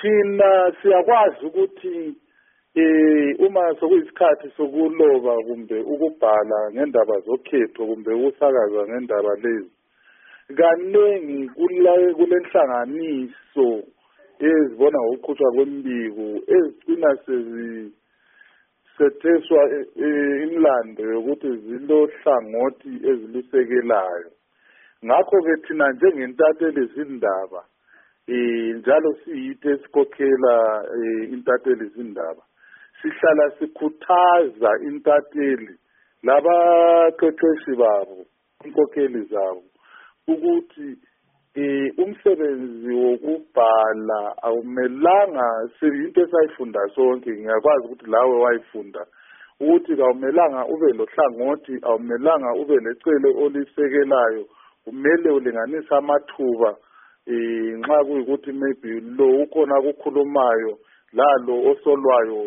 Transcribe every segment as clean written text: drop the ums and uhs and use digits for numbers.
thina siyakwazi ukuthi uma sokuyisikhathi sokuloba kumbe ukubhala ngendaba zokhetho kumbe ukusakaza ngendaba lezi kaningi kulenhlanganiso ezibona ngokuqhutshwa kwembiko ezigcina sezisetheswa imlando yokuthi zilohlangothi ezilusekelayo. Ngakho-ke thina njengentatheli zindaba njalo siyithe esikhokhela intatheli zindaba sihlala sikhuthaza intatheli labaqeqeshi babo inkokheli zabo ukuthi umsebenzi wokubhala awumelanga into esayifunda sonke. Ngiyakwazi ukuthi lawe wayifunda ukuthi awumelanga ube lohlangothi, awumelanga ube lecele olisekelayo, kumele ulinganisa amathuba nxa kuyikuthi maybe lo ukhona kukhulumayo lalo osolwayo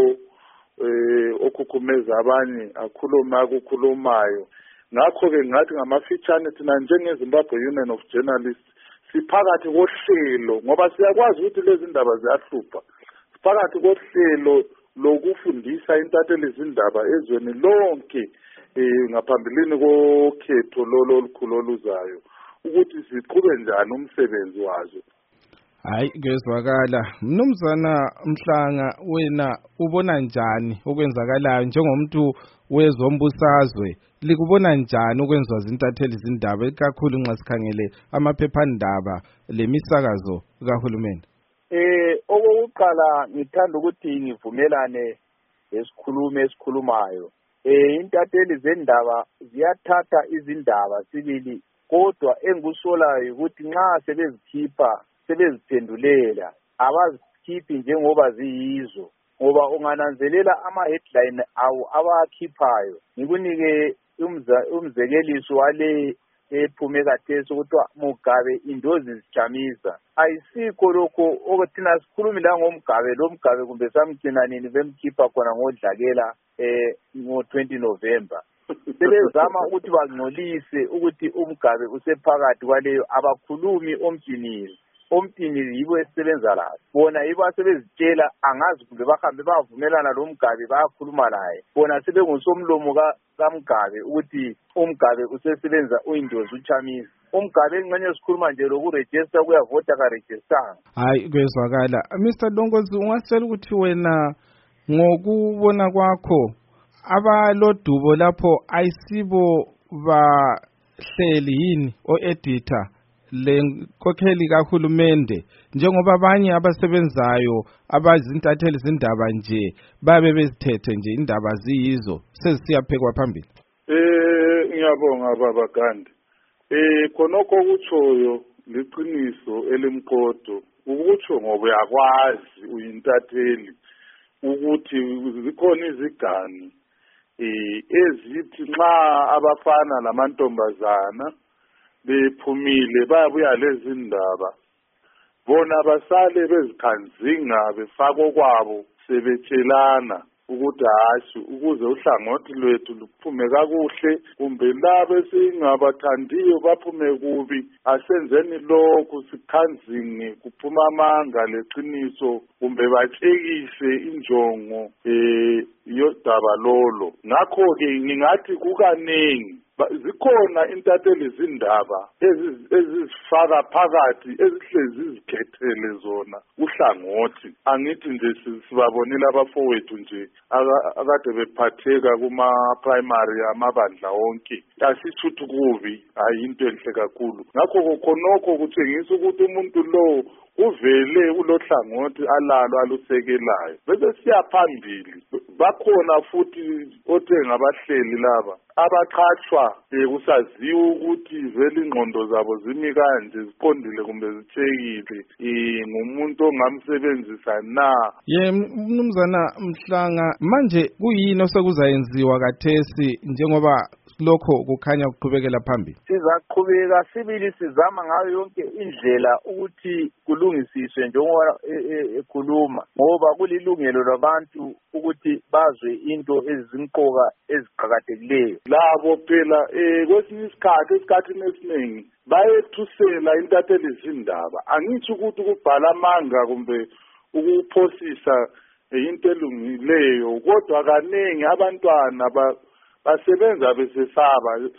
okhukhumeza abanye akhulume akukhulumayo. Ngakho-ke ngathi ngamafitshane thina njengeZimbabwe Union of Journalists siphakathi kohlelo ngoba siyakwazi ukuthi lezi ndaba ziyahlupha. Siphakathi kohlelo lokufundisa intatheli zindaba ezweni lonke ngaphambilini kokhetho olukhulu oluzayo ukuthi siqhube njani umsebenzi wazo. Hayi ngezwakala. Mnumzana Mhlanga, wena ubona njani okwenzakalayo njengomuntu wezombusazwe? Likubona njani okwenziwa zintatheli zindaba ikakhulu nxa sikhangele amaphephandaba lemisakazo kahulumeni? Okokuqala ngithanda ukuthi ngivumelane lesikhulumi esikhulumayo. Intatheli zendaba ziyathatha izindaba sibili, kodwa engikusolayo ukuthi nxa sebeziphendulela abazikhiphi njengoba ziyizo, ngoba ungananzelela ama-headline awo abakhiphayo. Ngikunike umzekeliso wale ephume kathesi ukuthiwa Mugabe indozi zijamisa. Ayisikho lokho okuthina sikhulumi la ngomgabe, lo Mgabe kumbe samgcina nini bemkhipha khona ngodlakela ngo-20 November. Sebezama ukuthi bangcolise ukuthi umgabe usephakathi kwaleyo, abakhulumi omjinili. Omjinili yibo esisebenza layo. Bona yibo asebezitshela angazi kumbe bahambe bavumelana lo Mgabe bayakhuluma naye. Bona sebengusomlomo kaMgabe ukuthi umgabe usesebenza uyindozi uchamisa. Umgabe engxenye sikhuluma nje lokuregister kuyavota ka-register. Hayi kwezwakala. Mr. Dongozi, ungasitshela ukuthi wena ngokubona kwakho abalodubo lapho ayisibo bahleli yini o-editor lenkokheli kahulumende, njengoba abanye abasebenzayo abazintatheli zindaba nje babe bezithethe nje indaba ziyizo sezisiyaphekwa phambili? Ngiyabonga baba Gandhi. Khonokho kutshoyo liqiniso elimqodo. Ukutsho ngoba uyakwazi uyintatheli ukuthi zikhona izigani ezithi nxa abafana lamantombazana bephumile bayabuya lezi ndaba, bona basale bezikhanzinga befako kwabo sebetshelana ukuthi hashi ukuze uhlangothi lwethu luphume kakuhle kumbe labe singabathandiyo baphume kubi asenzeni lokhu sikhanzinge kuphuma amanga leqiniso kumbe batshekise injongo yodaba lolo. Ngakho-ke ngingathi kukaningi zikhona intatheli zindaba ezizifaka phakathi ezihlezi zizikhethele zona uhlangothi. Angithi nje sibabonile abafowethu nje akade bephatheka kuma-primary amabandla wonke. Asithuthi kubi, hayi into enhle kakhulu. Ngakho khonokho kutshengisa ukuthi umuntu lo uvele ulohlangothi alalo alusekelayo. Bese siya phambili. Bakhona futhi othe ngabahleli laba abaqhatshwa kusaziwa ukuthi vele ingqondo zabo zimi kanje, ziqondile kumbe zithekile, ngumuntu ongamsebenzisa na. Mnumzana Mhlanga, manje kuyini osekuzayenziwa kathesi njengoba lokho kukhanya kuqhubekela phambili? Sizaqhubeka sibili sizama ngayo yonke indlela ukuthi kulungisiswe njengoba ekhuluma, ngoba kulilungelo labantu ukuthi bazwe into ezimqoka eziqhakathekileyo. Labo phela kwesinye isikhathi esikhathini esiningi bayethusela intatheli zindaba. Angithi ukuthi ukubhala amanga kumbe ukuphosisa into elungileyo kodwa kaningi abantwana basebenza besesaba